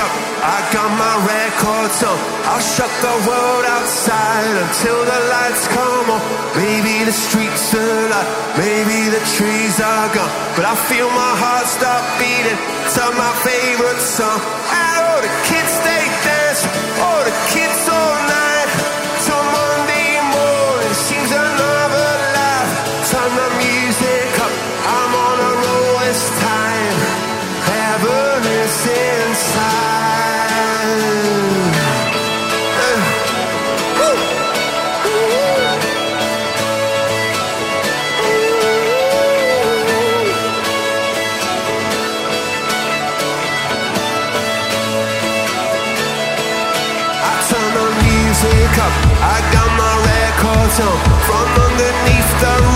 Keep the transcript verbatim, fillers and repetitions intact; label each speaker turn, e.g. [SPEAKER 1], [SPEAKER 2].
[SPEAKER 1] up, I got my records on. I'll shut the world outside until the lights come on. Maybe the streets are alive, maybe the trees are gone, but I feel my heart start beating to my favorite song. Oh, the kids they dance, oh the kids all night, till Monday morning seems another life. Turn the music up, I'm on a roll this time. Heaven is inside. Uh, woo. I turn the music up, I got my records on. From underneath the